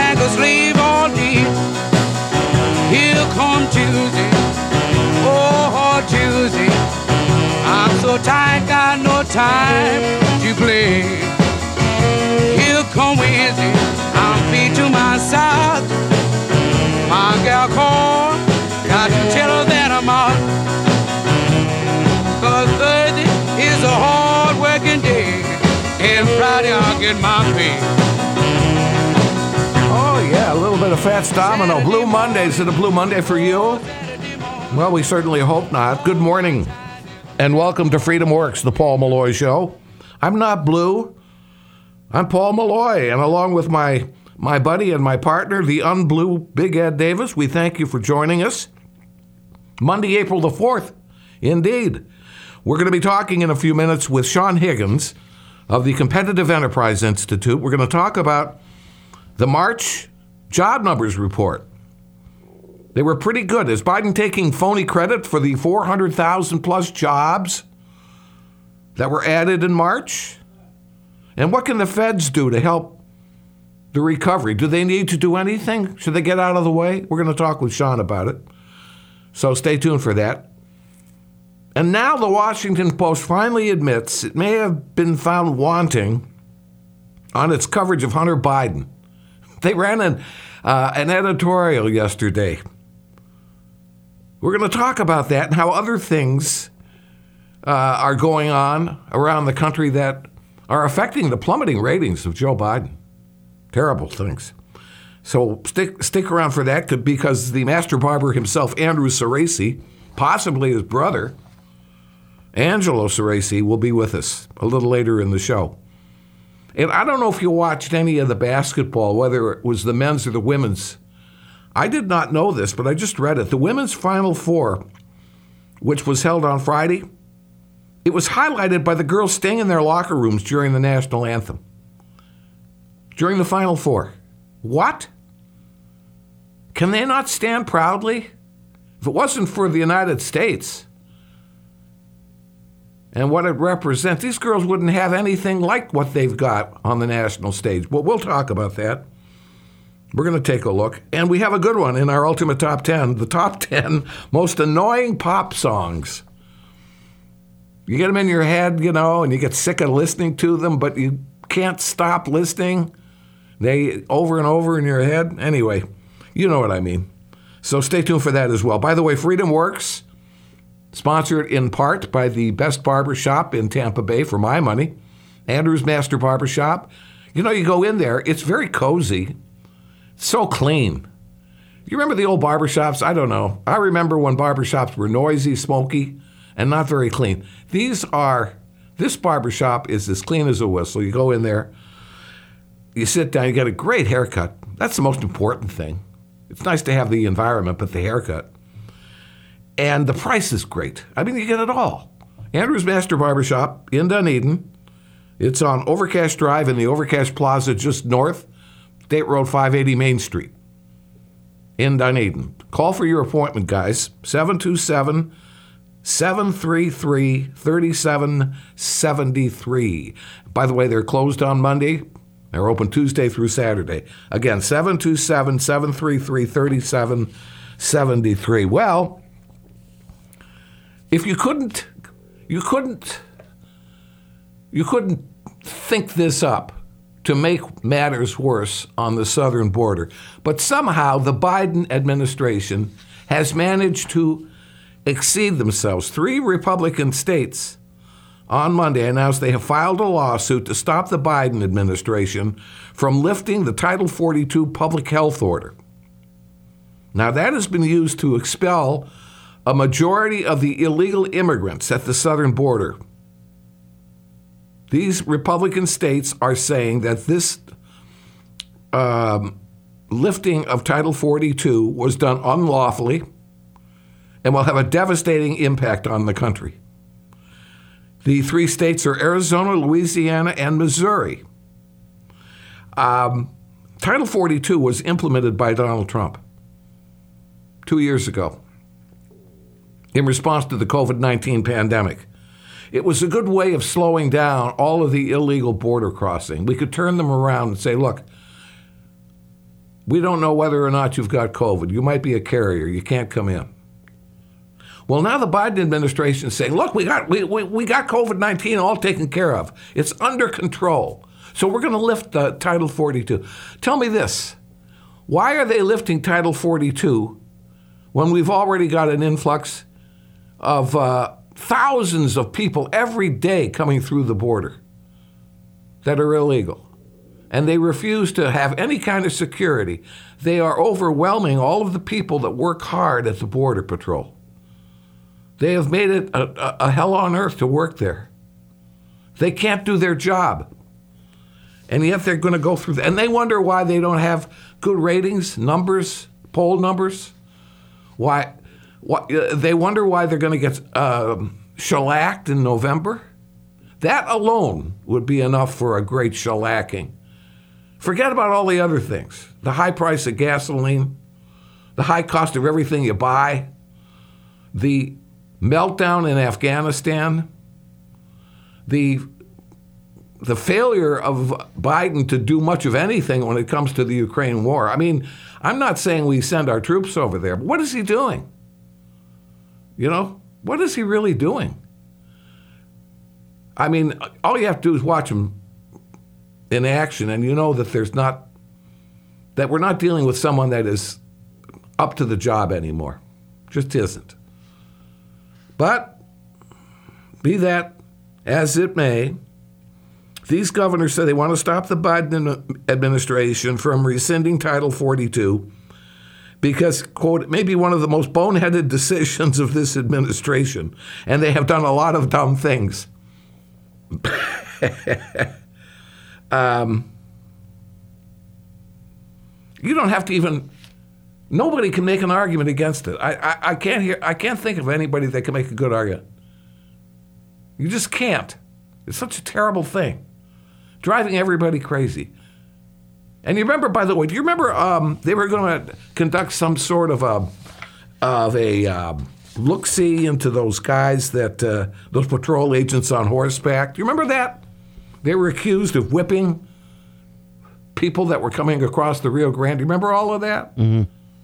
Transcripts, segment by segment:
like a slave all day. Here come Tuesday, oh Tuesday. I'm so tired, got no time to play. Here come Wednesday, I'm beat to my side. My gal called, got to tell her that I'm out. 'Cause Thursday is a hard working day, and Friday I'll get my pay. Oh, yeah, a little bit of Fats Domino. Blue Monday. Is it a Blue Monday for you? Well, we certainly hope not. Good morning, and welcome to Freedom Works, the Paul Malloy Show. I'm not blue. I'm Paul Malloy, and along with my buddy and my partner, the unblue Big Ed Davis, we thank you for joining us. Monday, April the 4th, indeed. We're going to be talking in a few minutes with Sean Higgins of the Competitive Enterprise Institute. We're going to talk about the March job numbers report. They were pretty good. Is Biden taking phony credit for the 400,000 plus jobs that were added in March? And what can the feds do to help the recovery? Do they need to do anything? Should they get out of the way? We're going to talk with Sean about it. So stay tuned for that. And now the Washington Post finally admits it may have been found wanting on its coverage of Hunter Biden. They ran an editorial yesterday. We're going to talk about that and how other things are going on around the country that are affecting the plummeting ratings of Joe Biden. Terrible things. So stick around for that, because the master barber himself, Andrew Cerasi, possibly his brother, Angelo Cerasi, will be with us a little later in the show. And I don't know if you watched any of the basketball, whether it was the men's or the women's. I did not know this, but I just read it. The women's Final Four, which was held on Friday, it was highlighted by the girls staying in their locker rooms during the national anthem. During the Final Four. What? Can they not stand proudly? If it wasn't for the United States and what it represents, these girls wouldn't have anything like what they've got on the national stage. Well, we'll talk about that. We're going to take a look. And we have a good one in our Ultimate Top 10, the top 10 most annoying pop songs. You get them in your head, and you get sick of listening to them, but you can't stop listening. They over and over in your head. Anyway, you know what I mean. So stay tuned for that as well. By the way, Freedom Works, sponsored in part by the best barber shop in Tampa Bay for my money, Andrew's Master Barber Shop. You go in there, it's very cozy, so clean. You remember the old barber shops? I don't know. I remember when barber shops were noisy, smoky, and not very clean. This barber shop is as clean as a whistle. You go in there, you sit down, you get a great haircut. That's the most important thing. It's nice to have the environment, but the haircut. And the price is great. I mean, you get it all. Andrew's Master Barbershop in Dunedin. It's on Overcash Drive in the Overcash Plaza just north, State Road 580 Main Street in Dunedin. Call for your appointment, guys. 727-733-3773. By the way, they're closed on Monday. They're open Tuesday through Saturday. Again, 727-733-3773. Well, if you couldn't think this up to make matters worse on the southern border, but somehow the Biden administration has managed to exceed themselves. 3 Republican states on Monday announced they have filed a lawsuit to stop the Biden administration from lifting the Title 42 public health order. Now, that has been used to expel a majority of the illegal immigrants at the southern border. These Republican states are saying that this lifting of Title 42 was done unlawfully and will have a devastating impact on the country. The 3 states are Arizona, Louisiana, and Missouri. Title 42 was implemented by Donald Trump 2 years ago in response to the COVID-19 pandemic. It was a good way of slowing down all of the illegal border crossing. We could turn them around and say, look, We don't know whether or not you've got COVID. You might be a carrier. You can't come in. Well, now the Biden administration is saying, look, we got COVID-19 all taken care of. It's under control. So we're going to lift Title 42. Tell me this. Why are they lifting Title 42 when we've already got an influx of thousands of people every day coming through the border that are illegal? And they refuse to have any kind of security. They are overwhelming all of the people that work hard at the Border Patrol. They have made it a hell on earth to work there. They can't do their job. And yet they're going to go through that. And they wonder why they don't have good ratings, numbers, poll numbers. Why they wonder why they're going to get shellacked in November. That alone would be enough for a great shellacking. Forget about all the other things. The high price of gasoline, the high cost of everything you buy, the meltdown in Afghanistan, the failure of Biden to do much of anything when it comes to the Ukraine war. I mean, I'm not saying we send our troops over there, but what is he doing? You know, what is he really doing? I mean, all you have to do is watch him in action, and you know that we're not dealing with someone that is up to the job anymore. Just isn't. But be that as it may, these governors say they want to stop the Biden administration from rescinding Title 42 because, quote, it may be one of the most boneheaded decisions of this administration, and they have done a lot of dumb things. You don't have to even. Nobody can make an argument against it. I can't think of anybody that can make a good argument. You just can't. It's such a terrible thing, driving everybody crazy. And you remember, by the way, do you remember they were going to conduct some sort of a look-see into those guys those patrol agents on horseback? Do you remember that? They were accused of whipping people that were coming across the Rio Grande. Do you remember all of that? Mm-hmm.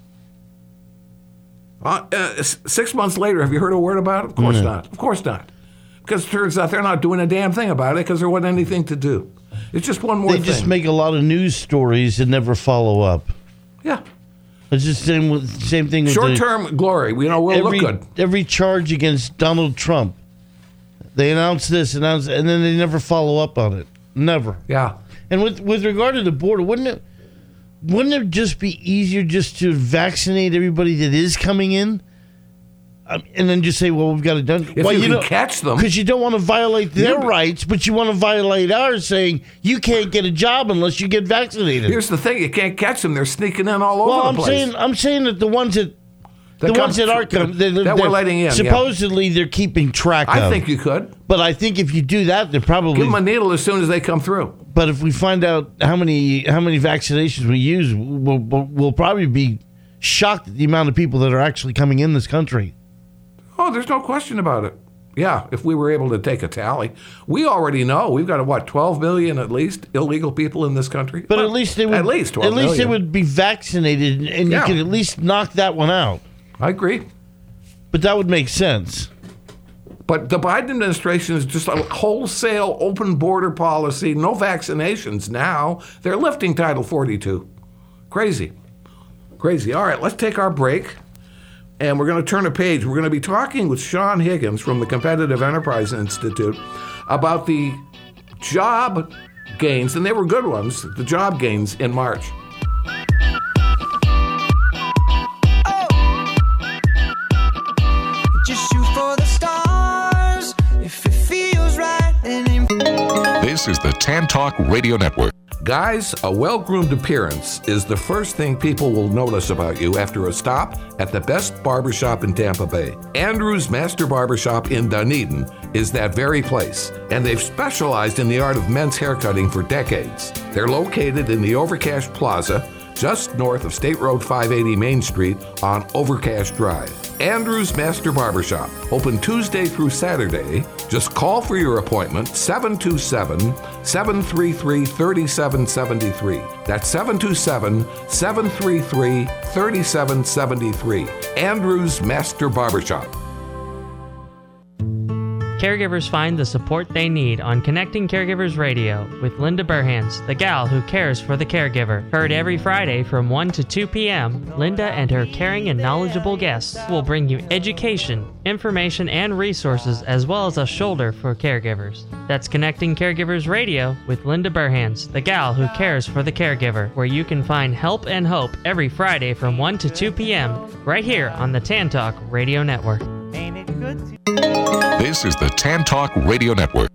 6 months later, have you heard a word about it? Of course not. Of course not. Because it turns out they're not doing a damn thing about it because there wasn't anything to do. It's just one more thing. They just make a lot of news stories and never follow up. Yeah. It's just the same thing. Short-term glory. We'll look good. Every charge against Donald Trump, they announce this, and then they never follow up on it. Never. Yeah. And with regard to the border, wouldn't it just be easier just to vaccinate everybody that is coming in? And then just say, well, we've got it done. If you can catch them. Because you don't want to violate their rights, but you want to violate ours, saying you can't get a job unless you get vaccinated. Here's the thing. You can't catch them. They're sneaking in all over the place. I'm saying that the ones that we're letting in. Supposedly they're keeping track of. I think you could. But I think if you do that, they're probably... Give them a needle as soon as they come through. But if we find out how many vaccinations we use, we'll probably be shocked at the amount of people that are actually coming in this country. Oh, there's no question about it. Yeah, if we were able to take a tally. We already know we've got, 12 million at least illegal people in this country? But at least they would... At least 12 million. At least they would be vaccinated, and you could at least knock that one out. I agree. But that would make sense. But the Biden administration is just a wholesale open border policy, no vaccinations now. They're lifting Title 42. Crazy. All right, let's take our break. And we're going to turn a page. We're going to be talking with Sean Higgins from the Competitive Enterprise Institute about the job gains, and they were good ones, the job gains in March. Just shoot for the stars if it feels right. This is the Tan Talk Radio Network. Guys, a well-groomed appearance is the first thing people will notice about you after a stop at the best barbershop in Tampa Bay. Andrew's Master Barbershop in Dunedin is that very place, and they've specialized in the art of men's haircutting for decades. They're located in the Overcash Plaza, just north of State Road 580 Main Street on Overcash Drive. Andrew's Master Barbershop, open Tuesday through Saturday Just call for your appointment, 727-733-3773. That's 727-733-3773. Andrews Master Barbershop. Caregivers find the support they need on Connecting Caregivers Radio with Linda Burhans, the gal who cares for the caregiver. Heard every Friday from 1 to 2 p.m., Linda and her caring and knowledgeable guests will bring you education, information, and resources, as well as a shoulder for caregivers. That's Connecting Caregivers Radio with Linda Burhans, the gal who cares for the caregiver, where you can find help and hope every Friday from 1 to 2 p.m. right here on the Tan Talk Radio Network. Ain't it good to This is the Tan Talk Radio Network.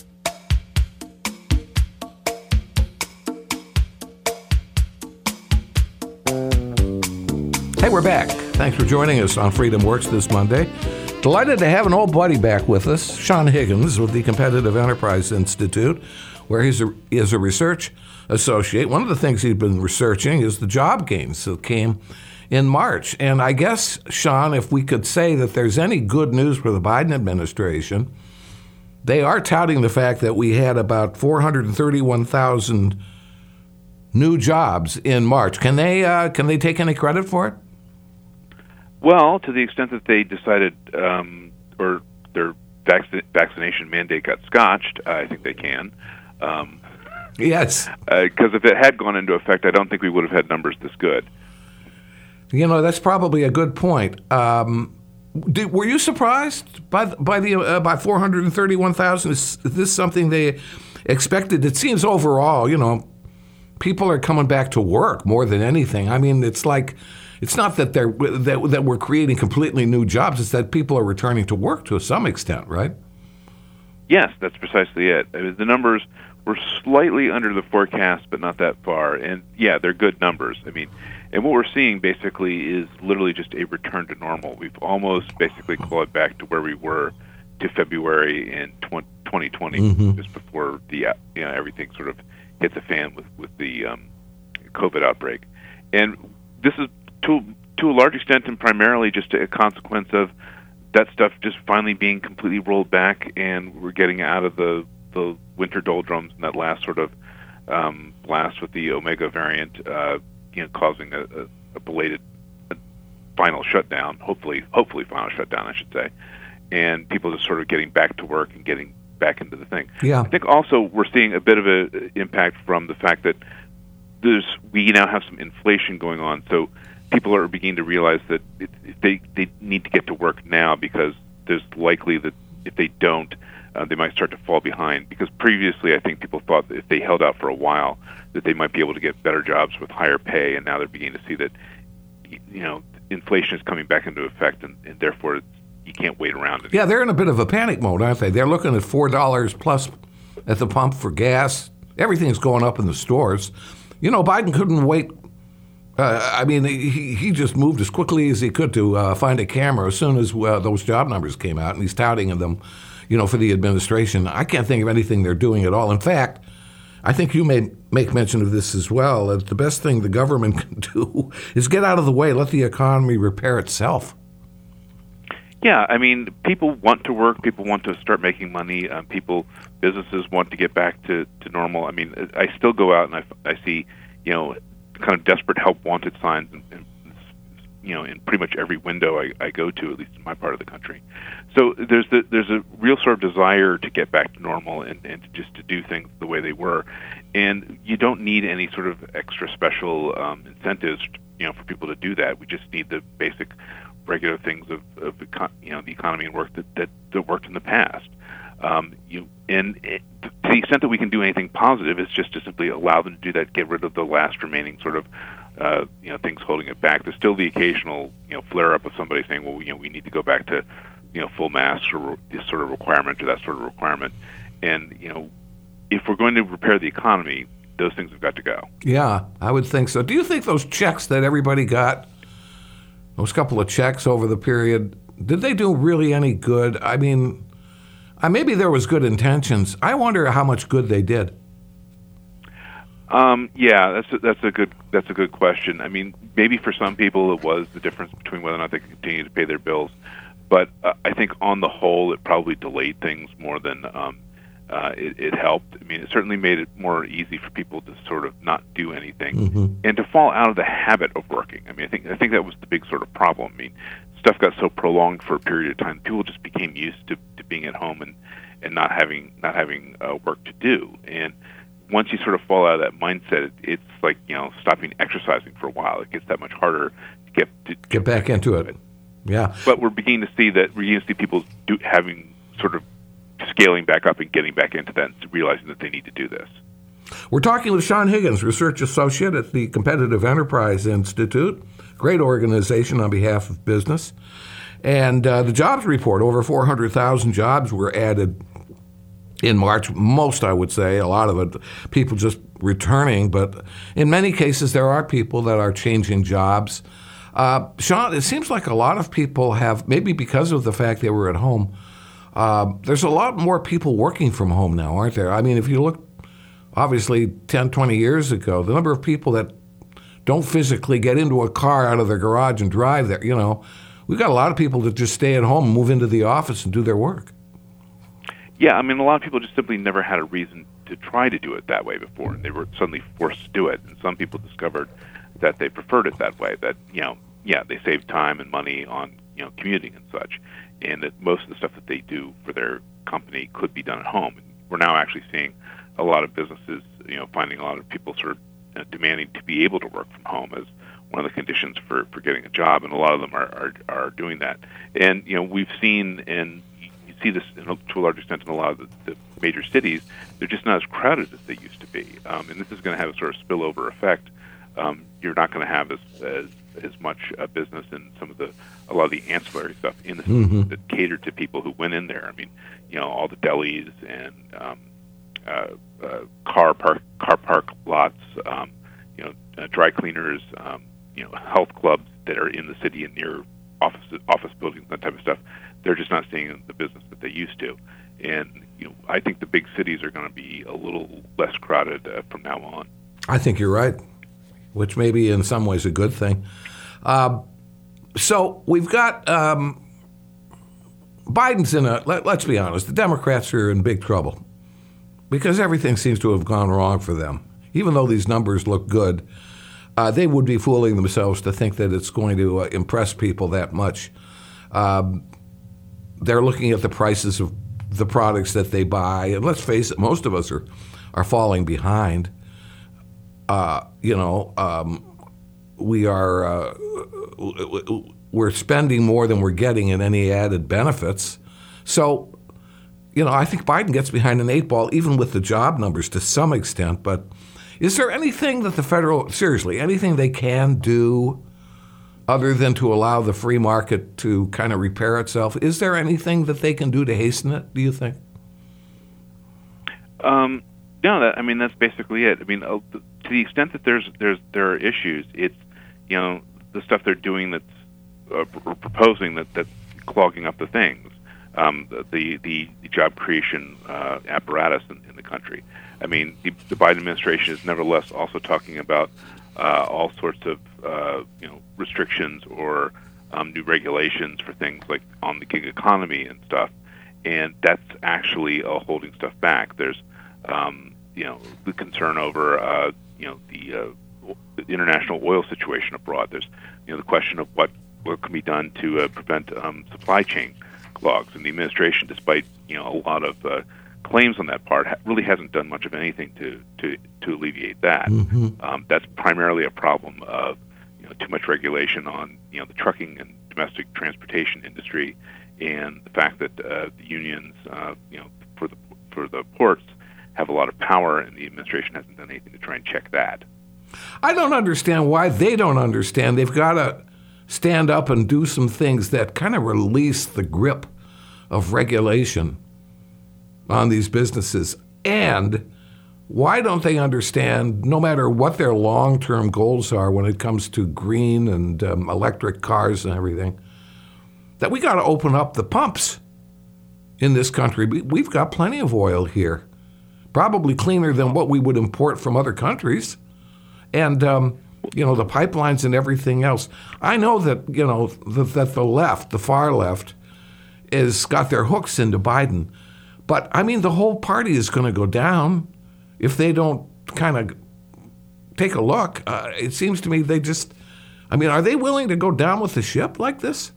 Hey, we're back. Thanks for joining us on Freedom Works this Monday. Delighted to have an old buddy back with us, Sean Higgins with the Competitive Enterprise Institute, where he is a research associate. One of the things he's been researching is the job gains that came in March. And I guess, Sean, if we could say that there's any good news for the Biden administration, they are touting the fact that we had about 431,000 new jobs in March. Can they take any credit for it? Well, to the extent that they decided, or their vaccination mandate got scotched, I think they can. Yes. Because if it had gone into effect, I don't think we would have had numbers this good. You know, that's probably a good point. Were you surprised by 431,000? Is this something they expected? It seems overall, you know, people are coming back to work more than anything. I mean, it's like it's not that that we're creating completely new jobs. It's that people are returning to work to some extent, right? Yes, that's precisely it. I mean, the numbers were slightly under the forecast, but not that far. And yeah, they're good numbers. I mean, and what we're seeing basically is literally just a return to normal. We've almost basically clawed back to where we were to February in 2020, just before the everything sort of hit the fan with the COVID outbreak. And this is to a large extent and primarily just a consequence of that stuff just finally being completely rolled back, and we're getting out of the winter doldrums and that last sort of blast with the Omega variant, causing a belated final shutdown, hopefully final shutdown, I should say, and people just sort of getting back to work and getting back into the thing. Yeah. I think also we're seeing a bit of an impact from the fact that we now have some inflation going on, so people are beginning to realize that they need to get to work now, because there's likely that if they don't, they might start to fall behind. Because previously, I think people thought that if they held out for a while, that they might be able to get better jobs with higher pay, and now they're beginning to see that, inflation is coming back into effect, and therefore you can't wait around anymore. Yeah, they're in a bit of a panic mode, aren't they? They're looking at $4 plus at the pump for gas. Everything's going up in the stores. You know, Biden couldn't wait. He just moved as quickly as he could to find a camera as soon as those job numbers came out, and he's touting them, for the administration. I can't think of anything they're doing at all. In fact, I think you may make mention of this as well, that the best thing the government can do is get out of the way, let the economy repair itself. Yeah, I mean, people want to work, people want to start making money, businesses want to get back to normal. I mean, I still go out and I see, kind of desperate help wanted signs in pretty much every window I go to, at least in my part of the country. So there's a real sort of desire to get back to normal and just to do things the way they were. And you don't need any sort of extra special incentives, for people to do that. We just need the basic regular things of the economy and work that worked in the past. To the extent that we can do anything positive, it's just to simply allow them to do that, get rid of the last remaining sort of things holding it back. There's still the occasional flare up of somebody saying, well, we need to go back to full masks or this sort of requirement or that sort of requirement. And if we're going to repair the economy, those things have got to go. Yeah, I would think so. Do you think those checks that everybody got, those couple of checks over the period, did they do really any good? I mean, maybe there was good intentions. I wonder how much good they did. Yeah, that's a good question. I mean, maybe for some people it was the difference between whether or not they could continue to pay their bills. But I think on the whole, it probably delayed things more than it helped. I mean, it certainly made it more easy for people to sort of not do anything and to fall out of the habit of working. I mean, I think that was the big sort of problem. I mean, stuff got so prolonged for a period of time, people just became used to being at home and not having work to do. And once you sort of fall out of that mindset, it's like, you know, stopping exercising for a while. It gets that much harder to get back into it. Yeah. But we're beginning to see people having sort of scaling back up and getting back into that and realizing that they need to do this. We're talking with Sean Higgins, Research Associate at the Competitive Enterprise Institute. Great organization on behalf of business. And the jobs report, over 400,000 jobs were added in March. Most, I would say, a lot of it, people just returning. But in many cases, there are people that are changing jobs. Sean, it seems like a lot of people have, maybe because of the fact they were at home, there's a lot more people working from home now, aren't there? I mean, if you look, obviously, 10, 20 years ago, the number of people that don't physically get into a car out of their garage and drive there, you know, we've got a lot of people that just stay at home and move into the office and do their work. Yeah, I mean, a lot of people just simply never had a reason to try to do it that way before, and they were suddenly forced to do it. And some people discovered that they preferred it that way, that, you know, yeah, they saved time and money on, you know, commuting and such, and that most of the stuff that they do for their company could be done at home. And we're now actually seeing a lot of businesses, you know, finding a lot of people sort of demanding to be able to work from home as one of the conditions for getting a job, and a lot of them are doing that. And, you know, we've seen, and you see this to a large extent in a lot of the major cities, they're just not as crowded as they used to be. And this is going to have a sort of spillover effect. You're not going to have as much business in a lot of the ancillary stuff in the cities that cater to people who went in there. I mean, you know, all the delis and car park lots, you know, dry cleaners, you know, health clubs that are in the city and near office buildings, that type of stuff. They're just not seeing the business that they used to. And, you know, I think the big cities are going to be a little less crowded from now on. I think you're right, which may be in some ways a good thing. So we've got Biden's let's be honest, the Democrats are in big trouble because everything seems to have gone wrong for them. Even though these numbers look good, they would be fooling themselves to think that it's going to impress people that much. They're looking at the prices of the products that they buy, and let's face it, most of us are falling behind. We're spending more than we're getting in any added benefits. So, you know, I think Biden gets behind an 8 ball, even with the job numbers to some extent. But is there anything that anything they can do other than to allow the free market to kind of repair itself? Is there anything that they can do to hasten it, do you think? No, I mean, that's basically it. I mean, to the extent that there are issues, it's, you know, the stuff they're doing that's proposing that's clogging up the things, the job creation apparatus in the country. I mean, the Biden administration is nevertheless also talking about all sorts of restrictions or new regulations for things like on the gig economy and stuff, and that's actually holding stuff back. There's the concern over the international oil situation abroad. There's the question of what can be done to prevent supply chain clogs, and the administration, despite a lot of claims on that part, really hasn't done much of anything to alleviate that. Mm-hmm. That's primarily a problem of too much regulation on the trucking and domestic transportation industry, and the fact that the unions for the ports have a lot of power, and the administration hasn't done anything to try and check that. I don't understand why they don't understand. They've got to stand up and do some things that kind of release the grip of regulation on these businesses. And why don't they understand, no matter what their long-term goals are when it comes to green and electric cars and everything, that we got to open up the pumps in this country. We've got plenty of oil here, probably cleaner than what we would import from other countries. And, the pipelines and everything else. I know that, that the left, the far left, is got their hooks into Biden. But, I mean, the whole party is going to go down if they don't kind of take a look. It seems to me they just, I mean, are they willing to go down with the ship like this?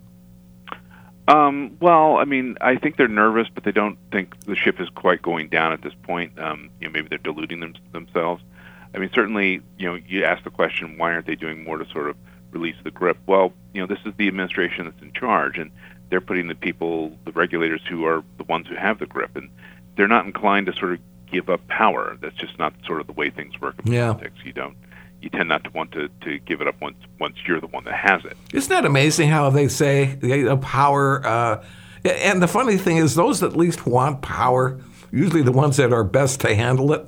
Well, I mean, I think they're nervous, but they don't think the ship is quite going down at this point. Maybe they're deluding themselves. I mean, certainly, you ask the question, why aren't they doing more to sort of release the grip? Well, this is the administration that's in charge, and they're putting the people, the regulators who are the ones who have the grip, and they're not inclined to sort of give up power. That's just not sort of the way things work in politics. You tend not to want to give it up once you're the one that has it. Isn't that amazing how they say power? And the funny thing is, those that least want power, usually the ones that are best to handle it.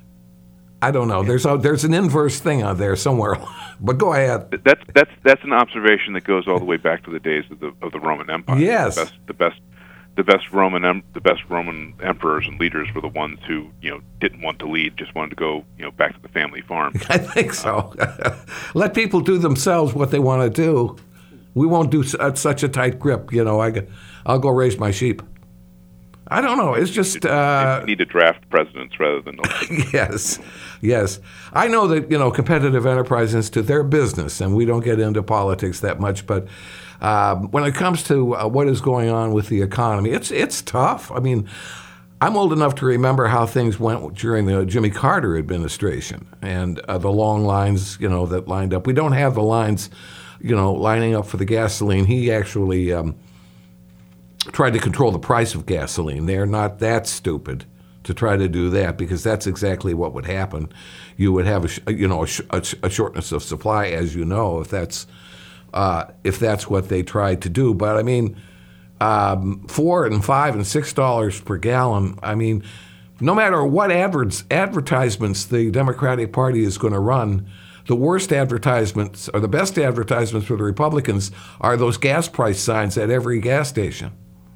I don't know. There's an inverse thing out there somewhere. But go ahead. That's an observation that goes all the way back to the days of the Roman Empire. Yes. The best Roman emperors and leaders were the ones who didn't want to lead, just wanted to go back to the family farm. I think so. Let people do themselves what they want to do. We won't do such a tight grip. I'll go raise my sheep. I don't know. It's just you need to draft presidents rather than Yes. I know that Competitive Enterprise Institute, they're business, and we don't get into politics that much. But when it comes to what is going on with the economy, it's tough. I mean, I'm old enough to remember how things went during the Jimmy Carter administration and the long lines, that lined up. We don't have the lines, lining up for the gasoline. He actually tried to control the price of gasoline. They're not that stupid to try to do that, because that's exactly what would happen. You would have a shortness of supply, as you know, if that's what they tried to do. But I mean, $4 and $5 and $6 per gallon. I mean, no matter what advertisements the Democratic Party is going to run, the worst advertisements or the best advertisements for the Republicans are those gas price signs at every gas station.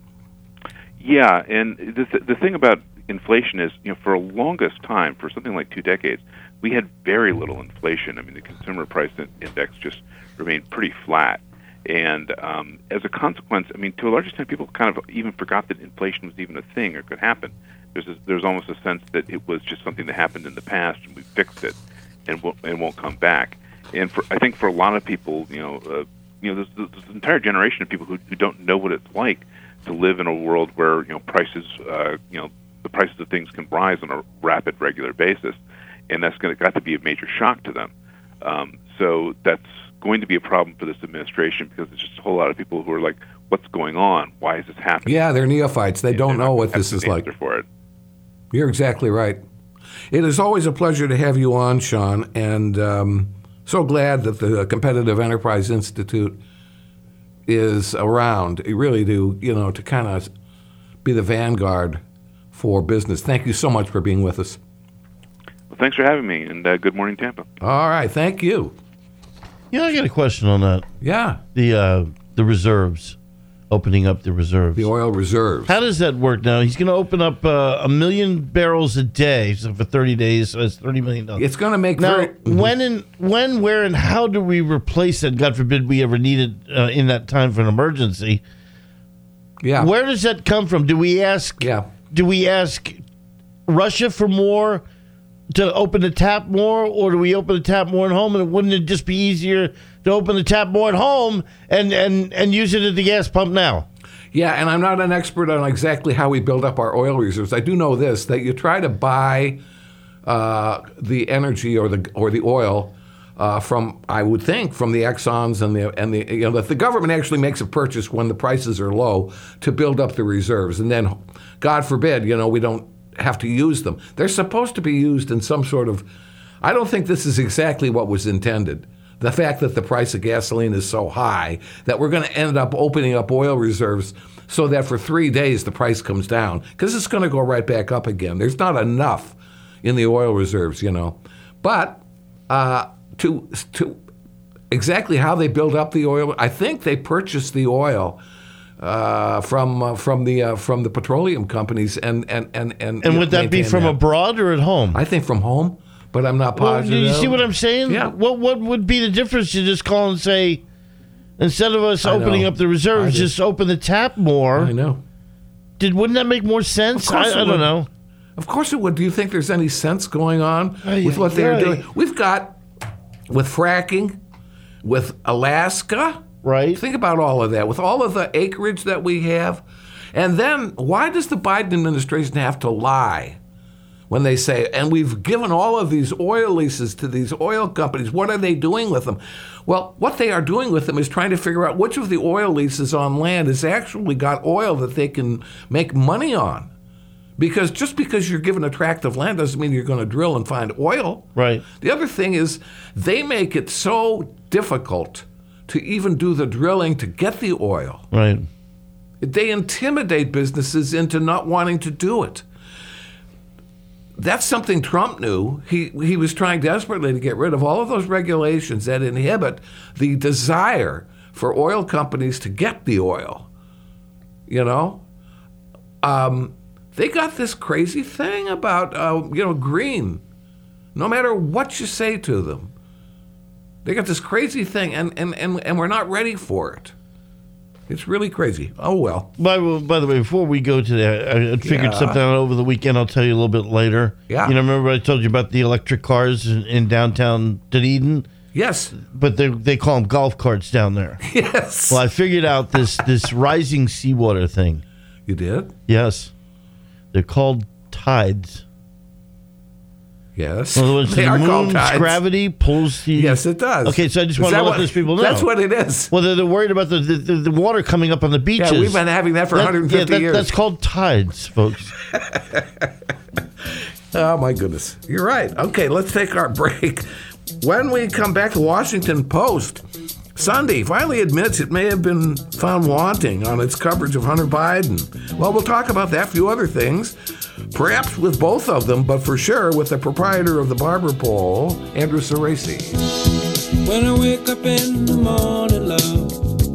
Yeah, and the thing about inflation is, for the longest time, for something like 2 decades, we had very little inflation. I mean, the consumer price index just remained pretty flat. And as a consequence, I mean, to a large extent, people kind of even forgot that inflation was even a thing or could happen. There's almost a sense that it was just something that happened in the past and we fixed it and won't come back. And I think for a lot of people, there's this entire generation of people who don't know what it's like to live in a world where prices, the prices of things can rise on a rapid, regular basis, and that's got to be a major shock to them. So that's going to be a problem for this administration, because there's just a whole lot of people who are like, "What's going on? Why is this happening?" Yeah, they're neophytes. They don't know what this is like. For it. You're exactly right. It is always a pleasure to have you on, Sean, and so glad that the Competitive Enterprise Institute is around. You really do, to kind of be the vanguard for business. Thank you so much for being with us. Well, thanks for having me, and good morning, Tampa. All right, thank you. I got a question on that. Yeah. The reserves, opening up the reserves. The oil reserves. How does that work now? He's going to open up 1 million barrels a day, so for 30 days, so it's $30 million. It's going to make now, when, where, and how do we replace it? God forbid we ever need it in that time for an emergency. Yeah. Where does that come from? Do we ask? Yeah. Do we ask Russia for more, to open the tap more, or do we open the tap more at home? And wouldn't it just be easier to open the tap more at home and use it at the gas pump now? Yeah, and I'm not an expert on exactly how we build up our oil reserves. I do know this, that you try to buy the energy or the oil from, I would think, from the Exxons and that the government actually makes a purchase when the prices are low to build up the reserves, and then, God forbid, we don't have to use them. They're supposed to be used in some sort of, I don't think this is exactly what was intended. The fact that the price of gasoline is so high that we're going to end up opening up oil reserves so that for 3 days the price comes down, because it's going to go right back up again. There's not enough in the oil reserves, But to exactly how they build up the oil, I think they purchase the oil from the petroleum companies and would that be from abroad or at home? I think from home, but I'm not positive. You see what I'm saying? Yeah. What would be the difference to just call and say, Instead of us I opening know. up the reserves, I do. just open the tap more. I know. Wouldn't that make more sense? Of course it I would. don't know. Of course it would. Do you think there's any sense going on with what they're doing? We've got, with fracking, with Alaska. Right. Think about all of that, with all of the acreage that we have. And then why does the Biden administration have to lie when they say, and we've given all of these oil leases to these oil companies, what are they doing with them? Well, what they are doing with them is trying to figure out which of the oil leases on land has actually got oil that they can make money on. Because just because you're given a tract of land doesn't mean you're going to drill and find oil. Right. The other thing is they make it so difficult to even do the drilling to get the oil. Right. They intimidate businesses into not wanting to do it. That's something Trump knew. He was trying desperately to get rid of all of those regulations that inhibit the desire for oil companies to get the oil. You know? They got this crazy thing about, green. No matter what you say to them. They got this crazy thing, and we're not ready for it. It's really crazy. Oh, well. By the way, before we go to that, I figured something out over the weekend. I'll tell you a little bit later. Yeah. You know, remember I told you about the electric cars in downtown Dunedin? Yes. But they call them golf carts down there. Yes. Well, I figured out this rising seawater thing. You did? Yes. They're called tides. Yes. In other words, They the are called moon's tides. gravity pulls the... Yes, it does. Okay, so I just Is want to that let what- those people know. That's what it is. Well, they're worried about the water coming up on the beaches. Yeah, we've been having that for 150 years. That's called tides, folks. Oh, my goodness. You're right. Okay, let's take our break. When we come back, the Washington Post, Sunday, finally admits it may have been found wanting on its coverage of Hunter Biden. Well, we'll talk about that, a few other things, perhaps with both of them, but for sure with the proprietor of the Barber Pole, Andrew Ceresi. When I wake up in the morning, love,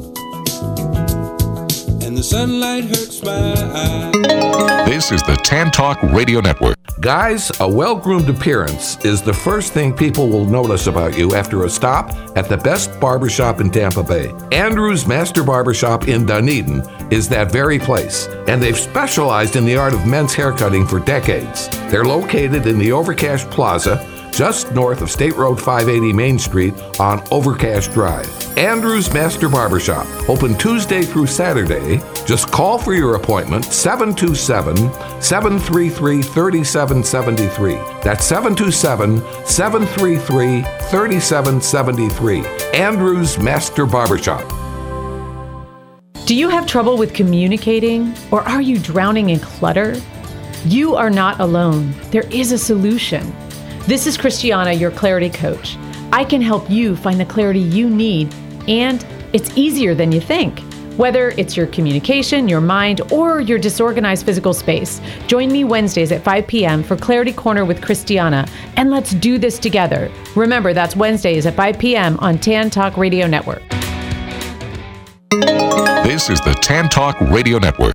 and the sunlight hurts my eyes. This is the Tan Talk Radio Network. Guys, a well-groomed appearance is the first thing people will notice about you after a stop at the best barbershop in Tampa Bay. Andrew's Master Barbershop in Dunedin is that very place, and they've specialized in the art of men's haircutting for decades. They're located in the Overcash Plaza, just north of State Road 580 Main Street on Overcash Drive. Andrew's Master Barbershop, open Tuesday through Saturday. Just call for your appointment, 727-733-3773. That's 727-733-3773. Andrew's Master Barbershop. Do you have trouble with communicating, or are you drowning in clutter? You are not alone. There is a solution. This is Christiana, your clarity coach. I can help you find the clarity you need, and it's easier than you think. Whether it's your communication, your mind, or your disorganized physical space, join me Wednesdays at 5 p.m. for Clarity Corner with Christiana, and let's do this together. Remember, that's Wednesdays at 5 p.m. on Tan Talk Radio Network. This is the Tan Talk Radio Network.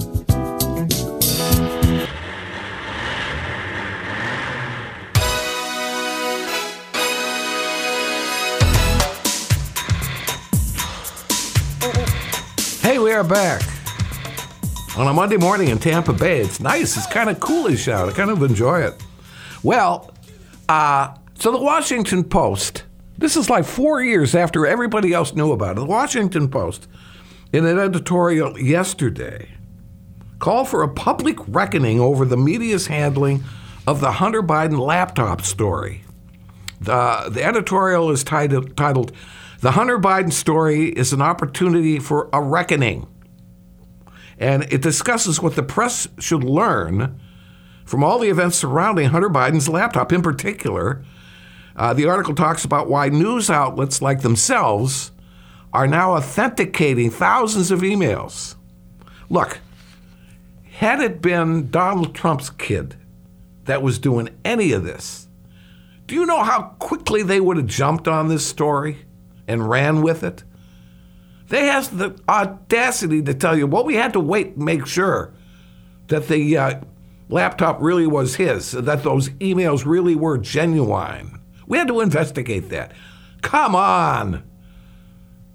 Hey, we are back on a Monday morning in Tampa Bay. It's nice. It's kind of coolish out. I kind of enjoy it. Well, so the Washington Post, this is like 4 years after everybody else knew about it. The Washington Post, in an editorial yesterday, called for a public reckoning over the media's handling of the Hunter Biden laptop story. The editorial is titled, "The Hunter Biden Story is an Opportunity for a Reckoning." And it discusses what the press should learn from all the events surrounding Hunter Biden's laptop. In particular, the article talks about why news outlets like themselves are now authenticating thousands of emails. Look, had it been Donald Trump's kid that was doing any of this, do you know how quickly they would have jumped on this story and ran with it? They have the audacity to tell you, well, we had to wait and make sure that the laptop really was his, that those emails really were genuine. We had to investigate that. Come on.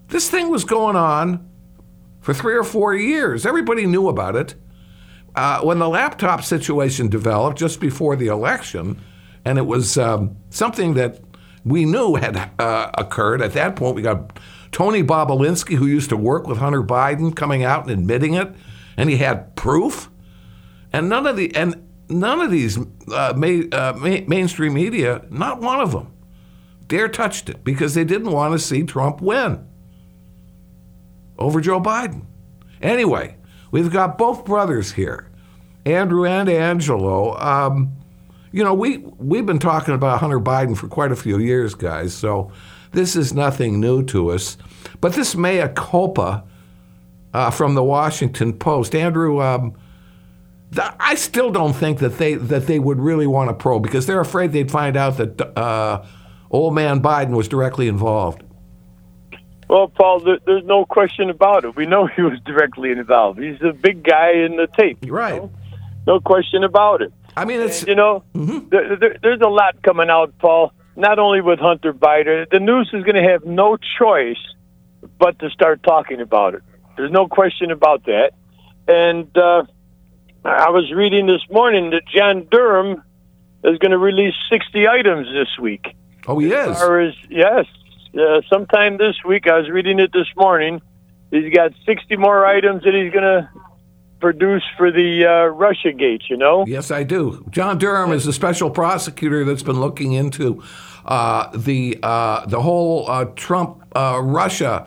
This thing was going on for 3 or 4 years. Everybody knew about it. When the laptop situation developed just before the election, and it was something that we knew had occurred. At that point, we got Tony Bobulinski, who used to work with Hunter Biden, coming out and admitting it, and he had proof. And none of these mainstream media, not one of them, dare touched it because they didn't want to see Trump win over Joe Biden. Anyway, we've got both brothers here, Andrew and Angelo. We've been talking about Hunter Biden for quite a few years, guys, so this is nothing new to us. But this mea culpa from the Washington Post, Andrew, I still don't think that they would really want to probe because they're afraid they'd find out that old man Biden was directly involved. Well, Paul, there's no question about it. We know he was directly involved. He's the big guy in the tape. Right. You know? No question about it. I mean, it's... there's a lot coming out, Paul, not only with Hunter Biden. The news is going to have no choice but to start talking about it. There's no question about that. And I was reading this morning that John Durham is going to release 60 items this week. Oh, he is? Yes. Sometime this week, I was reading it this morning, he's got 60 more items that he's going to produce for the Russiagate, you know? Yes, I do. John Durham is the special prosecutor that's been looking into the whole Trump Russia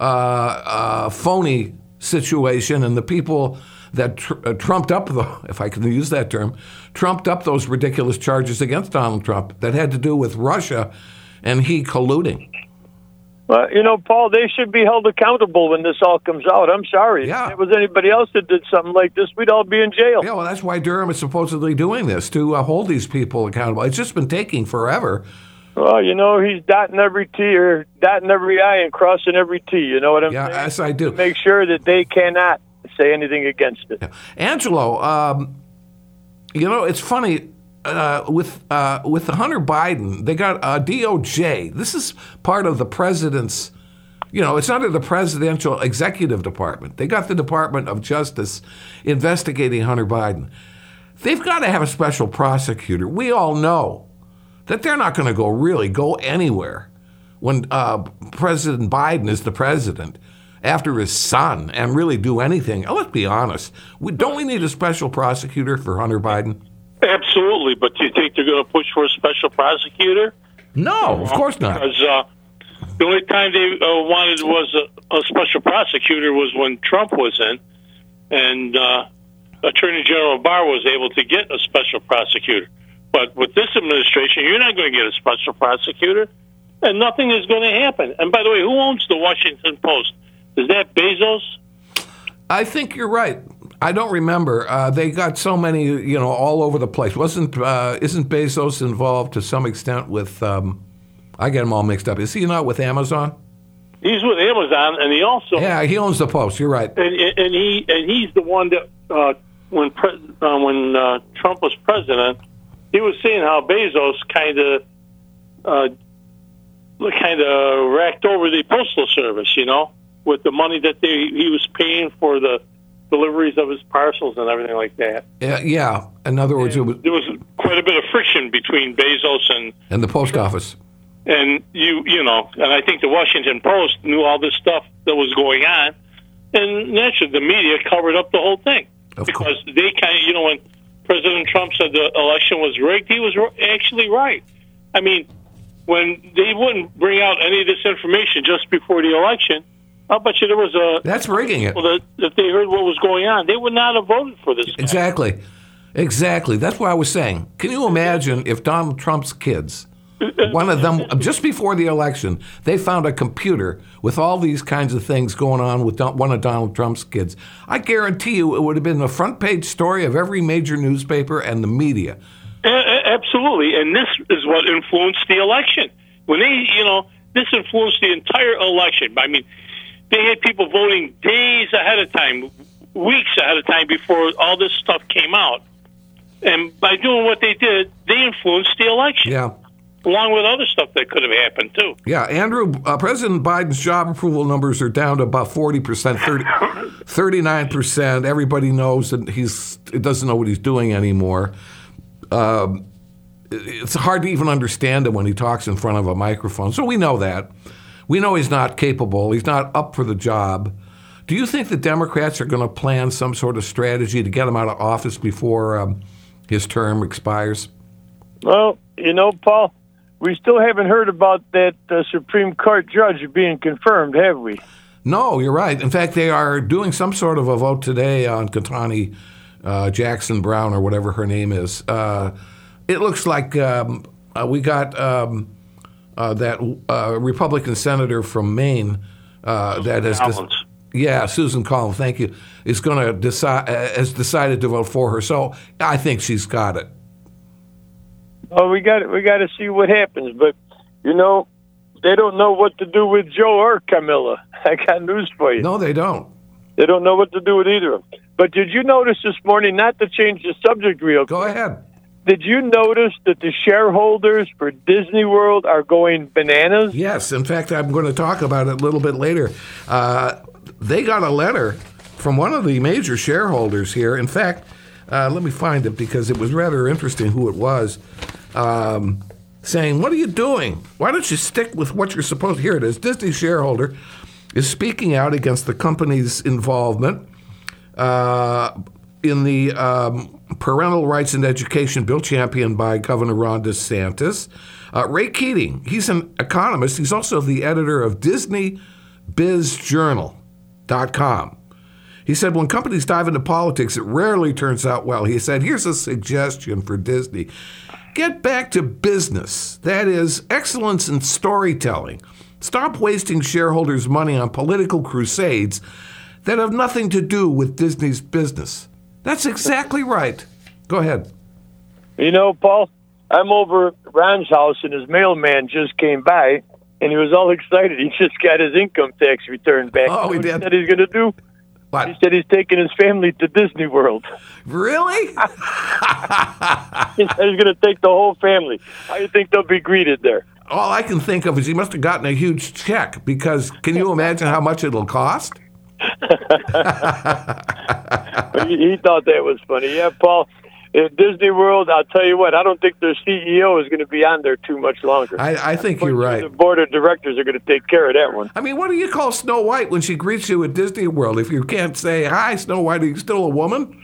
phony situation and the people that trumped up, if I can use that term, trumped up those ridiculous charges against Donald Trump that had to do with Russia and he colluding. Well, Paul, they should be held accountable when this all comes out. I'm sorry. Yeah. If it was anybody else that did something like this, we'd all be in jail. Yeah, well, that's why Durham is supposedly doing this, to hold these people accountable. It's just been taking forever. Well, he's dotting every T or dotting every I and crossing every T. You know what I'm saying? Yes, I do. To make sure that they cannot say anything against it. Yeah. Angelo, it's funny. With the Hunter Biden, they got DOJ. This is part of the president's, it's under the presidential executive department. They got the Department of Justice investigating Hunter Biden. They've got to have a special prosecutor. We all know that they're not going to go anywhere when President Biden is the president after his son and really do anything. Let's be honest. Don't we need a special prosecutor for Hunter Biden? Absolutely, but do you think they're going to push for a special prosecutor? No, of course not. Because the only time they wanted was a special prosecutor was when Trump was in, and Attorney General Barr was able to get a special prosecutor. But with this administration, you're not going to get a special prosecutor, and nothing is going to happen. And by the way, who owns the Washington Post? Is that Bezos? I think you're right. I don't remember. They got so many, all over the place. Isn't Bezos involved to some extent with? I get them all mixed up. Is he not with Amazon? He's with Amazon, and he also he owns the Post. You're right. And he's the one that when Trump was president, he was saying how Bezos kind of racked over the postal service, with the money that he was paying for the deliveries of his parcels and everything like that. Yeah. In other words, there was quite a bit of friction between Bezos and the post office. And and I think the Washington Post knew all this stuff that was going on, and naturally the media covered up the whole thing because they kind of, when President Trump said the election was rigged, he was actually right. I mean, when they wouldn't bring out any of this information just before the election, I'll bet you there was that's rigging it. If they heard what was going on, they would not have voted for this guy. Exactly. That's what I was saying. Can you imagine if Donald Trump's kids, one of them, just before the election, they found a computer with all these kinds of things going on with one of Donald Trump's kids? I guarantee you it would have been the front page story of every major newspaper and the media. Absolutely. And this is what influenced the election. When this influenced the entire election. I mean, they had people voting days ahead of time, weeks ahead of time before all this stuff came out. And by doing what they did, they influenced the election. Yeah. along with other stuff that could have happened, too. Yeah, Andrew, President Biden's job approval numbers are down to about 40%, 39%. Everybody knows that he doesn't know what he's doing anymore. It's hard to even understand him when he talks in front of a microphone. So we know that. We know he's not capable. He's not up for the job. Do you think the Democrats are going to plan some sort of strategy to get him out of office before his term expires? Well, Paul, we still haven't heard about that Supreme Court judge being confirmed, have we? No, you're right. In fact, they are doing some sort of a vote today on Ketanji Jackson Brown or whatever her name is. It looks like we got that Republican senator from Maine that has Susan Collins, thank you, is going to has decided to vote for her. So I think she's got it. Oh, we got to see what happens, but they don't know what to do with Joe or Camilla. I got news for you. No, they don't. They don't know what to do with either of them. But did you notice this morning? Not to change the subject real quick. Go ahead. Did you notice that the shareholders for Disney World are going bananas? Yes. In fact, I'm going to talk about it a little bit later. They got a letter from one of the major shareholders here. In fact, let me find it because it was rather interesting who it was, saying, what are you doing? Why don't you stick with what you're supposed to? Here it is. Disney shareholder is speaking out against the company's involvement in the Parental Rights and Education bill championed by Governor Ron DeSantis. Ray Keating, he's an economist. He's also the editor of DisneyBizJournal.com. He said, when companies dive into politics, it rarely turns out well. He said, here's a suggestion for Disney. Get back to business. That is, excellence in storytelling. Stop wasting shareholders' money on political crusades that have nothing to do with Disney's business. That's exactly right. Go ahead. Paul, I'm over at Ron's house, and his mailman just came by, and he was all excited. He just got his income tax return back. Oh, he did? What he said he's going to do? What? He said he's taking his family to Disney World. Really? He said he's going to take the whole family. How do you think they'll be greeted there? All I can think of is he must have gotten a huge check, because can you imagine how much it'll cost? He thought that was funny. Yeah, Paul, at Disney World, I'll tell you what, I don't think their CEO is going to be on there too much longer. I think you're right. The board of directors are going to take care of that one. I mean, what do you call Snow White when she greets you at Disney World? If you can't say, hi, Snow White, are you still a woman?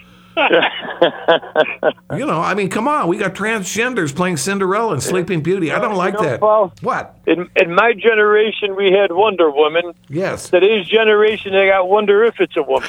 I mean, come on. We got transgenders playing Cinderella and Sleeping Beauty. I don't like that. Paul, what? In my generation, we had Wonder Woman. Yes. Today's generation, they got Wonder If It's a Woman.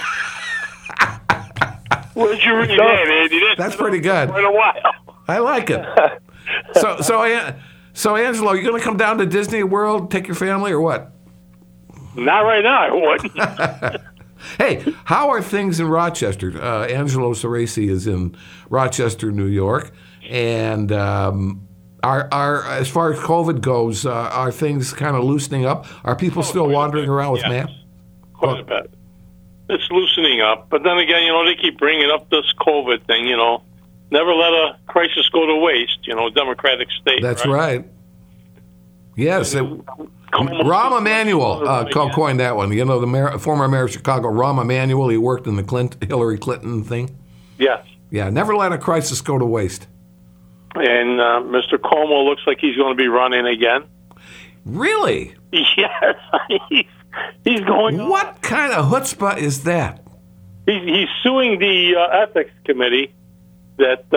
Where'd you read that, Andy? That's pretty good. For a while. I like it. So Angelo, you going to come down to Disney World, take your family, or what? Not right now, I wouldn't. Hey, how are things in Rochester? Angelo Ceresi is in Rochester, New York, and are as far as COVID goes, are things kind of loosening up? Are people still wandering around with masks? Quite a bit. It's loosening up, but then again, they keep bringing up this COVID thing. Never let a crisis go to waste. Democratic state. That's right. Yes. Rahm Emanuel coined that one. The former mayor of Chicago, Rahm Emanuel. He worked in the Hillary Clinton thing. Yes. Yeah, never let a crisis go to waste. And Mr. Cuomo looks like he's going to be running again. Really? Yes. He's going. What kind of chutzpah is that? He's suing the ethics committee that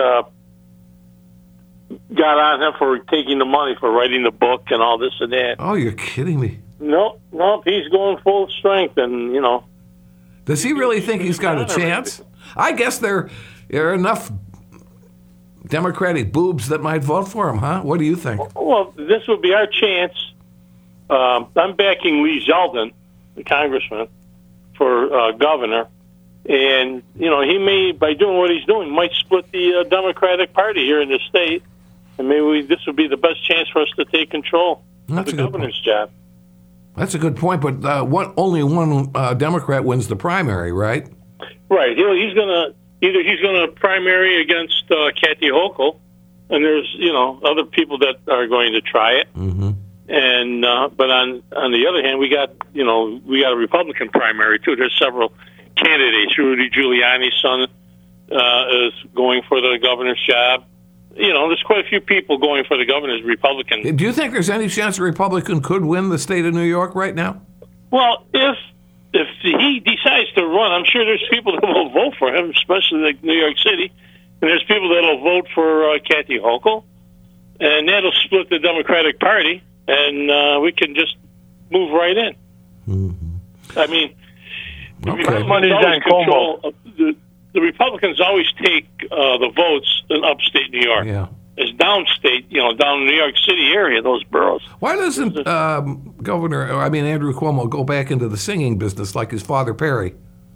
got on him for taking the money for writing the book and all this and that. Oh, you're kidding me. No, he's going full strength, and Does he really think he's got a chance? I guess there are enough Democratic boobs that might vote for him, huh? What do you think? Well, this would be our chance. I'm backing Lee Zeldin, the congressman, for governor. And, he may, by doing what he's doing, might split the Democratic Party here in the state. And maybe this would be the best chance for us to take control of the governor's job. That's a good point, but only one Democrat wins the primary, right? Right. He's going to primary against Kathy Hochul, and there's other people that are going to try it. Mm-hmm. And but on the other hand, we got a Republican primary too. There's several candidates. Rudy Giuliani's son is going for the governor's job. There's quite a few people going for the governor's Republican. Do you think there's any chance a Republican could win the state of New York right now? Well, if he decides to run, I'm sure there's people that will vote for him, especially like New York City, and there's people that will vote for Kathy Hochul, and that'll split the Democratic Party. And we can just move right in. Mm-hmm. I mean, okay. Money's on Cuomo. The Republicans always take the votes in upstate New York. Yeah. It's downstate, down in the New York City area, those boroughs. Why doesn't Andrew Cuomo go back into the singing business like his father Perry?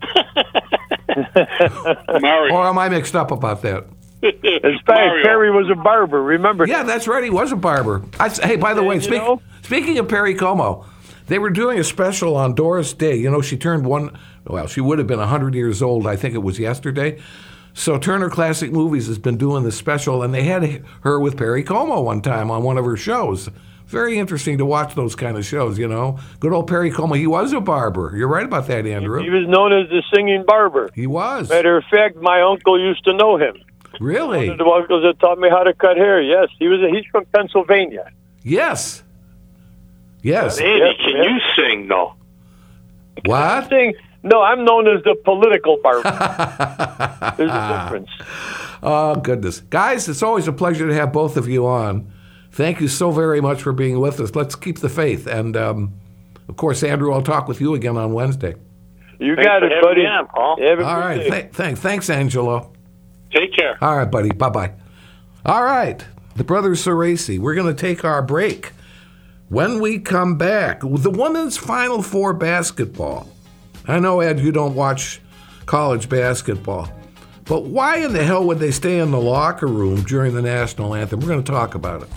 Or am I mixed up about that? In fact, Perry was a barber, remember? Yeah, that's right. He was a barber. Hey, by the way, speaking of Perry Como, they were doing a special on Doris Day. She turned she would have been 100 years old. I think it was yesterday. So Turner Classic Movies has been doing this special, and they had her with Perry Como one time on one of her shows. Very interesting to watch those kind of shows, Good old Perry Como. He was a barber. You're right about that, Andrew. He was known as the singing barber. He was. Matter of fact, my uncle used to know him. Really? One of the uncles that taught me how to cut hair. Yes, he's from Pennsylvania. Yes. Yes. Andy, can you sing, though? What? No, I'm known as the political barber. There's a difference. Oh, goodness. Guys, it's always a pleasure to have both of you on. Thank you so very much for being with us. Let's keep the faith. And, of course, Andrew, I'll talk with you again on Wednesday. You got it, buddy. All right. Thanks, Angelo. Take care. All right, buddy. Bye-bye. All right. The Brothers Ceresi. We're going to take our break. When we come back, the women's Final Four basketball. I know, Ed, you don't watch college basketball, but why in the hell would they stay in the locker room during the national anthem? We're going to talk about it.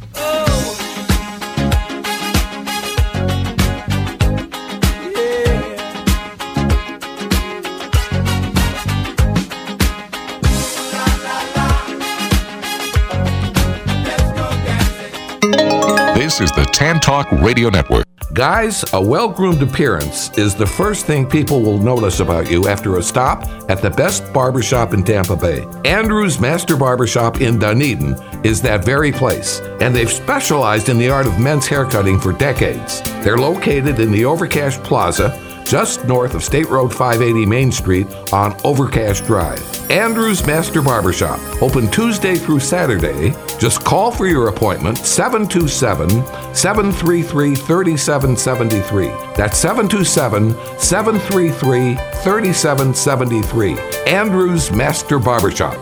This is the Tan Talk Radio Network. Guys, a well-groomed appearance is the first thing people will notice about you after a stop at the best barbershop in Tampa Bay. Andrew's Master Barbershop in Dunedin is that very place, and they've specialized in the art of men's haircutting for decades. They're located in the Overcash Plaza, just north of State Road 580 Main Street on Overcash Drive. Andrew's Master Barbershop, open Tuesday through Saturday. Just call for your appointment, 727-733-3773. That's 727-733-3773. Andrew's Master Barbershop.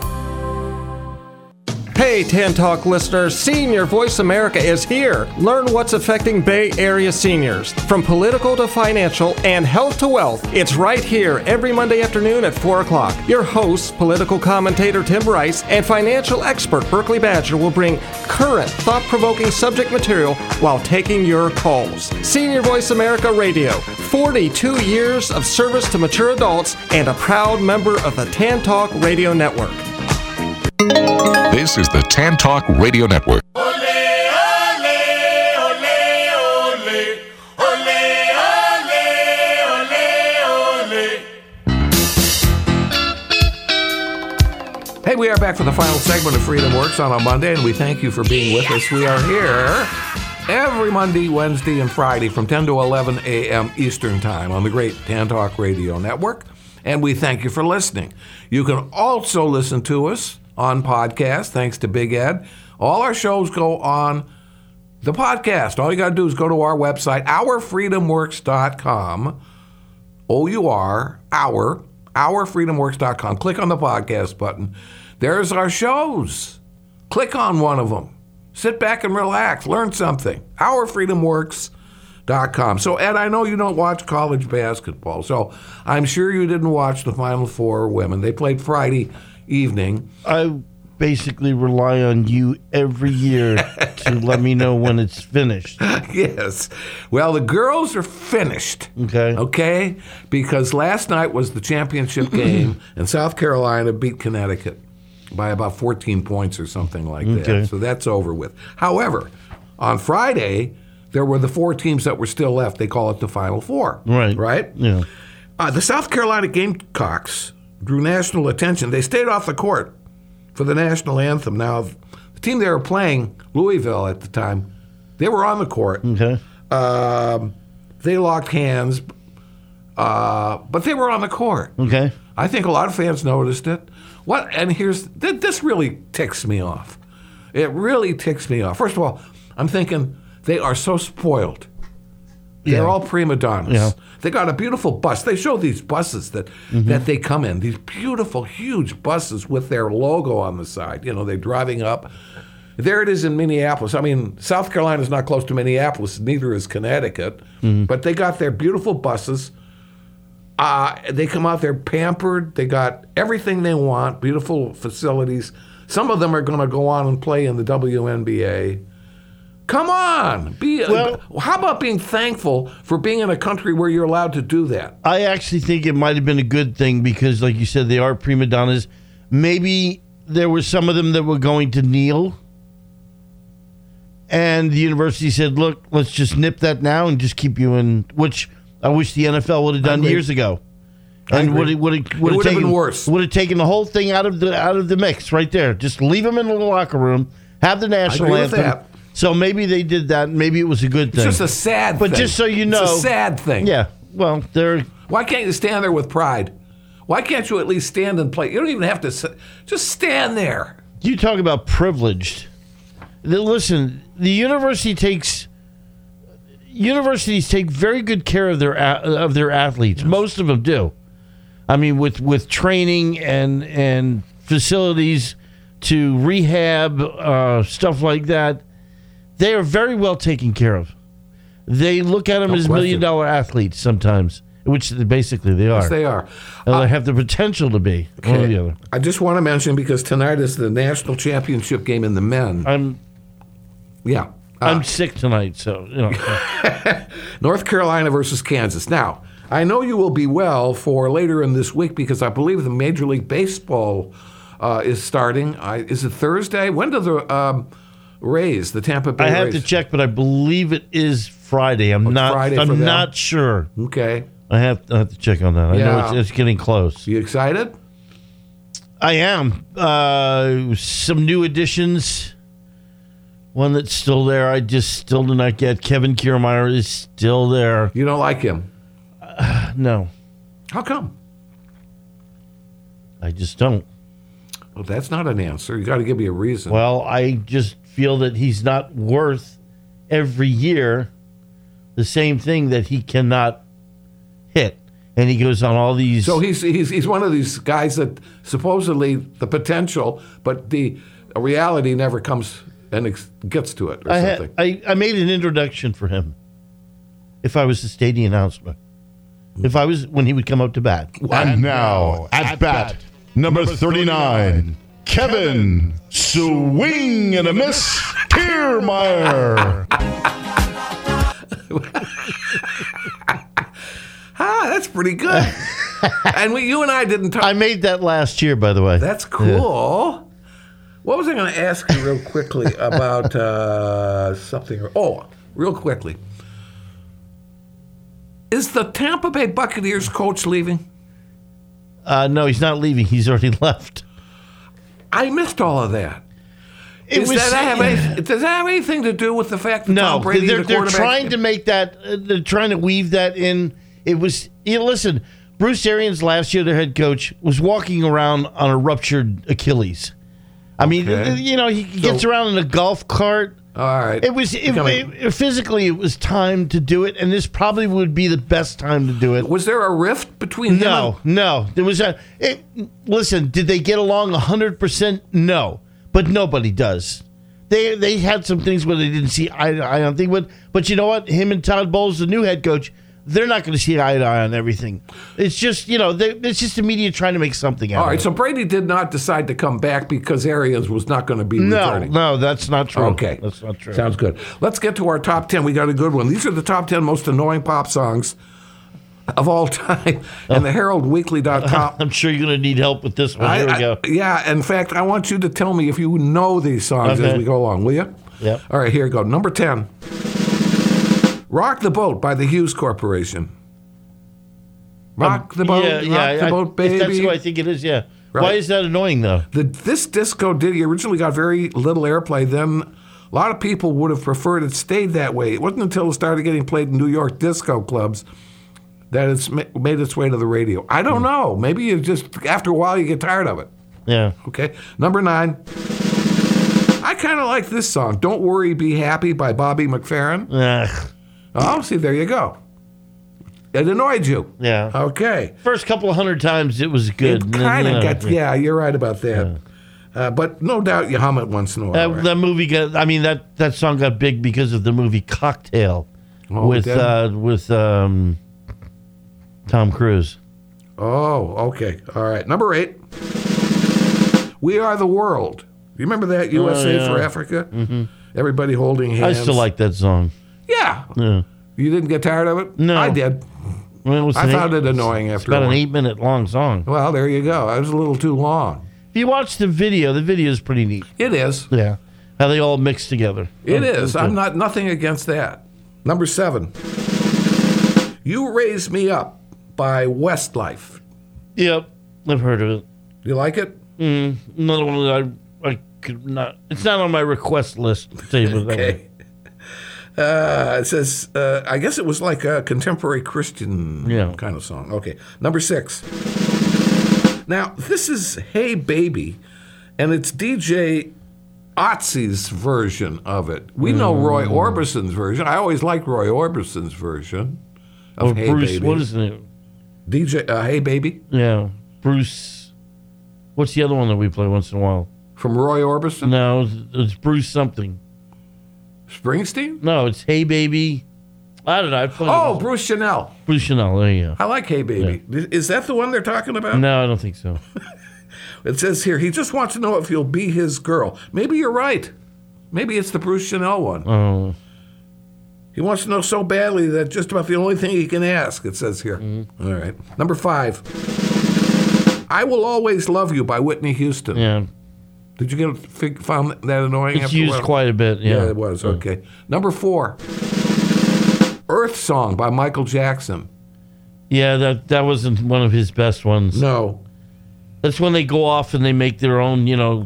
Hey, Tan Talk listeners, Senior Voice America is here. Learn what's affecting Bay Area seniors. From political to financial and health to wealth, it's right here every Monday afternoon at 4 o'clock. Your hosts, political commentator Tim Rice and financial expert Berkeley Badger will bring current, thought-provoking subject material while taking your calls. Senior Voice America Radio, 42 years of service to mature adults and a proud member of the Tan Talk Radio Network. This is the Tan Talk Radio Network. Hey, we are back for the final segment of Freedom Works on a Monday, and we thank you for being with us. We are here every Monday, Wednesday, and Friday from 10 to 11 a.m. Eastern Time on the great Tan Talk Radio Network, and we thank you for listening. You can also listen to us on podcast, thanks to Big Ed. All our shows go on the podcast. All you got to do is go to our website, ourfreedomworks.com. ourfreedomworks.com. Click on the podcast button. There's our shows. Click on one of them. Sit back and relax. Learn something. ourfreedomworks.com. So, Ed, I know you don't watch college basketball, so I'm sure you didn't watch the Final Four women. They played Friday evening. I basically rely on you every year to let me know when it's finished. Yes. Well, the girls are finished. Okay? Because last night was the championship game, and South Carolina beat Connecticut. by about 14 points or something like Okay. that. So that's over with. However, on Friday, there were the 4 teams that were still left. They call it the Final Four. Right. Right? Yeah. The South Carolina Gamecocks drew national attention. They stayed off the court for the national anthem. Now, the team they were playing, Louisville at the time, they were on the court. Okay. They locked hands, but they were on the court. Okay. I think a lot of fans noticed it. And this really ticks me off. It really ticks me off. First of all, I'm thinking they are so spoiled. They're all prima donnas. Yeah. They got a beautiful bus. They show these buses that they come in, these beautiful, huge buses with their logo on the side. You know, they're driving up. There it is in Minneapolis. I mean, South Carolina's not close to Minneapolis, neither is Connecticut. But they got their beautiful buses. They come out there pampered. They got everything they want, beautiful facilities. Some of them are going to go on and play in the WNBA. Come on. How about being thankful for being in a country where you're allowed to do that? I actually think it might have been a good thing because, like you said, they are prima donnas. Maybe there were some of them that were going to kneel. And the university said, look, let's just nip that now and just keep you in, which I wish the NFL would have done years ago. And would have been worse. Would have taken the whole thing out of the mix right there. Just leave them in the locker room, have the national I agree with anthem. that. So maybe they did that. Maybe it was a good thing. It's just a sad thing. But just so you know. It's a sad thing. Yeah. Well, why can't you stand there with pride? Why can't you at least stand and play? You don't even have to just stand there. You talk about privileged. Listen, the universities take very good care of their athletes. Most of them do. I mean, with training and facilities to rehab, stuff like that, they are very well taken care of. They look at them as $1 million athletes sometimes, which basically they are. Yes, they are. They have the potential to be. One or the other. I just want to mention, because tonight is the national championship game in the men. I'm sick tonight, so you know. North Carolina versus Kansas. Now, I know you will be well for later in this week because I believe the Major League Baseball is starting. Is it Thursday? When do the Rays, the Tampa Bay Rays? I have to check, but I believe it is Friday. I'm not sure. Okay. I have to check on that. I know it's getting close. You excited? I am. Some new additions. One that's still there, I just still do not get. Kevin Kiermaier is still there. You don't like him? No. How come? I just don't. Well, that's not an answer. You got to give me a reason. Well, I just feel that he's not worth every year the same thing that he cannot hit. And he goes on all these... So he's one of these guys that supposedly the potential, but the reality never comes and gets to it or something. I made an introduction for him. If I was the stadium announcement. If I was, when he would come up to bat. And now, at bat, number 39, Kevin Swing and a Miss Kiermaier. That's pretty good. And you and I didn't talk. I made that last year, by the way. That's cool. Yeah. What was I going to ask you real quickly about something? Oh, real quickly. Is the Tampa Bay Buccaneers coach leaving? No, he's not leaving. He's already left. I missed all of that. Does that have anything to do with the fact that Tom Brady is the quarterback? They're trying to make that. They're trying to weave that in. It was. Listen, Bruce Arians last year, their head coach, was walking around on a ruptured Achilles. I mean, he gets around in a golf cart. All right. Physically, it was time to do it, and this probably would be the best time to do it. Was there a rift between them? No. There was listen, did they get along 100%? No, but nobody does. They had some things where they didn't see eye to eye on things, but you know what? Him and Todd Bowles, the new head coach, they're not going to see eye to eye on everything. It's just, it's just the media trying to make something out of it. All right, so Brady did not decide to come back because Arians was not going to be returning. No, that's not true. Okay. That's not true. Sounds good. Let's get to our top 10. We got a good one. These are the top 10 most annoying pop songs of all time, and the HeraldWeekly.com. I'm sure you're going to need help with this one. Here we go. Yeah, in fact, I want you to tell me if you know these songs as we go along, will you? Yeah. All right, here we go. Number 10. Rock the Boat by the Hughes Corporation. Rock the boat, rock the boat, baby. That's who I think it is, yeah. Right. Why is that annoying, though? This disco ditty originally got very little airplay. Then a lot of people would have preferred it stayed that way. It wasn't until it started getting played in New York disco clubs that it's made its way to the radio. I don't know. Maybe you just, after a while, you get tired of it. Yeah. Okay. Number 9. I kind of like this song, Don't Worry, Be Happy by Bobby McFerrin. Oh, see, there you go. It annoyed you. Yeah. Okay. First couple of 100 times, it was good. It kind of got, yeah, you're right about that. Yeah. But no doubt you hum it once in a while. Right? That movie got, I mean, that song got big because of the movie Cocktail with Tom Cruise. Oh, okay. All right. Number 8. We Are the World. You remember that? USA for Africa? Mm-hmm. Everybody holding hands. I still like that song. Yeah. You didn't get tired of it? No. I did. I found it annoying after It's about an 8-minute long song. Well, there you go. It was a little too long. If you watch the video is pretty neat. It is. Yeah. How they all mix together. It is. I'm nothing against that. Number 7. You Raise Me Up by Westlife. Yep. I've heard of it. You like it? Another one that I could not. It's not on my request list. To tell you okay. It says, I guess it was like a contemporary Christian kind of song. Okay. Number 6. Now, this is Hey Baby, and it's DJ Otzi's version of it. We know Roy Orbison's version. I always liked Roy Orbison's version of Hey Bruce, Baby. what is it? DJ Hey Baby? Yeah. Bruce. What's the other one that we play once in a while? From Roy Orbison? No, it's Bruce something. Springsteen? No, it's Hey Baby. I don't know. Bruce Chanel. Bruce Chanel, there you go. I like Hey Baby. Yeah. Is that the one they're talking about? No, I don't think so. It says here, he just wants to know if you'll be his girl. Maybe you're right. Maybe it's the Bruce Chanel one. Oh. He wants to know so badly that just about the only thing he can ask, it says here. Mm-hmm. All right. Number 5. I Will Always Love You by Whitney Houston. Yeah. Did you found that annoying? It's used quite a bit, Yeah, it was. Okay. Number 4. Earth Song by Michael Jackson. Yeah, that wasn't one of his best ones. No. That's when they go off and they make their own,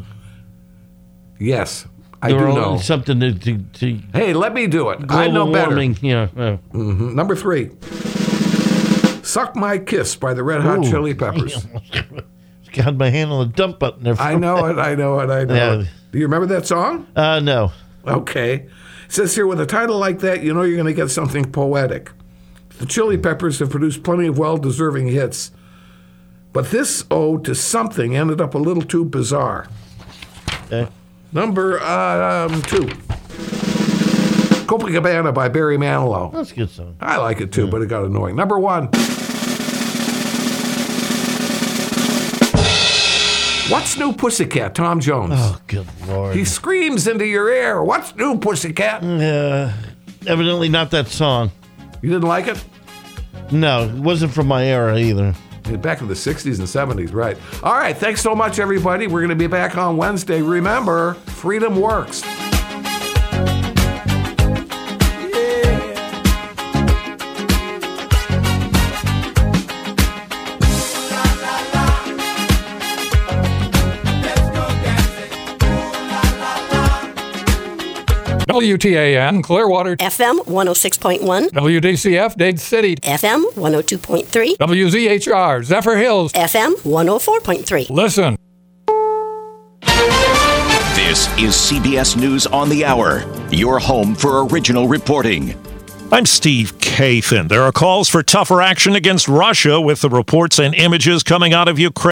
Yes, I do know. Something to hey, let me do it. I know better. Warming. Yeah. Mm-hmm. Number 3. Suck My Kiss by the Red Hot Chili Peppers. Got my hand on the dump button there. I know it. Do you remember that song? No. Okay. It says here, with a title like that, you know you're going to get something poetic. The Chili Peppers have produced plenty of well-deserving hits, but this ode to something ended up a little too bizarre. Okay. Number 2. Copacabana by Barry Manilow. That's a good song. I like it too, but it got annoying. Number 1. What's New Pussycat, Tom Jones? Oh, good Lord. He screams into your ear, what's new, Pussycat? Evidently not that song. You didn't like it? No, it wasn't from my era either. Back in the 60s and 70s, right. All right, thanks so much, everybody. We're going to be back on Wednesday. Remember, freedom works. WTAN, Clearwater. FM 106.1. WDCF, Dade City. FM 102.3. WZHR, Zephyr Hills. FM 104.3. Listen. This is CBS News on the Hour, your home for original reporting. I'm Steve Kathan. There are calls for tougher action against Russia with the reports and images coming out of Ukraine.